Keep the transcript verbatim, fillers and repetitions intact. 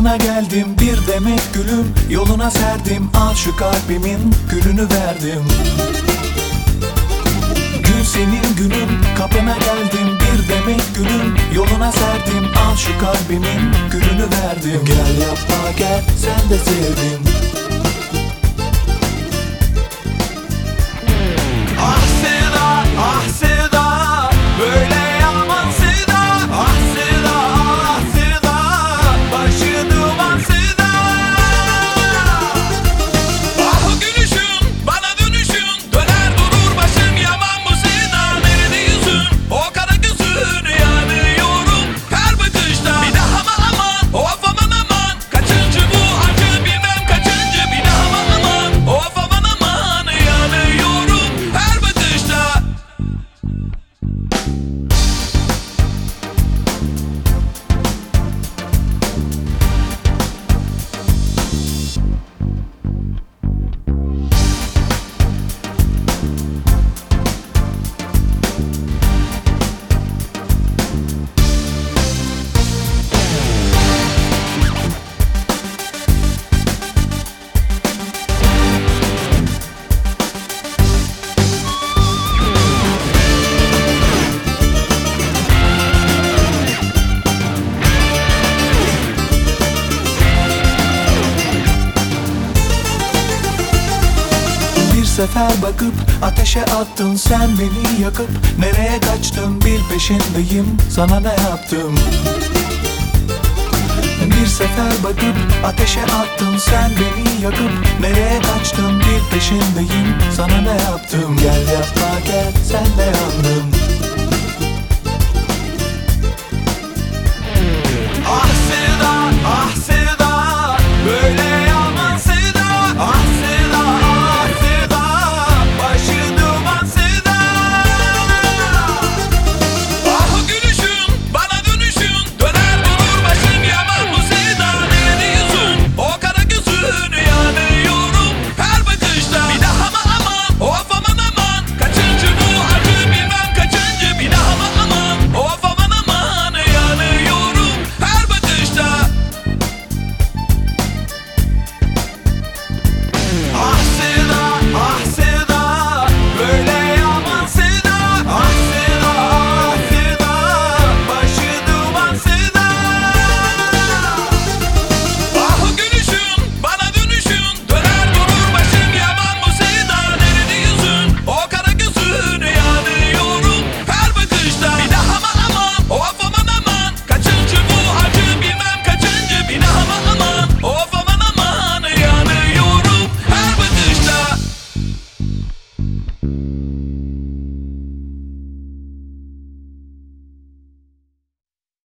Kapına geldim bir demet gülüm, yoluna serdim, al şu kalbimin gülünü verdim. Gül senin günün, kapına geldim bir demet gülüm, yoluna serdim, al şu kalbimin gülünü verdim. Gel yapma gel, sen de sevdim. Ah Seda, ah Seda, böyle yaman Seda. Ah Seda, ah Seda, başı duman Seda. Ah gülüşün, bana dönüşün, döner durur başım, yaman bu Seda. Nerede yüzün, o kara gözün, yanıyorum her bakışta. Bir daha mı aman, of aman aman, kaçıncı bu acı bilmem kaçıncı. Bir daha mı aman, of aman aman, yanıyorum her bakışta. Bir sefer bakıp ateşe attın sen beni yakıp, nereye kaçtın bil peşindeyim, sana ne yaptım? Bir sefer bakıp ateşe attın sen beni yakıp, nereye kaçtın bil peşindeyim, sana ne yaptım? Gel yapma gel, sen de yandın. Ah Seda, ah Seda, böyle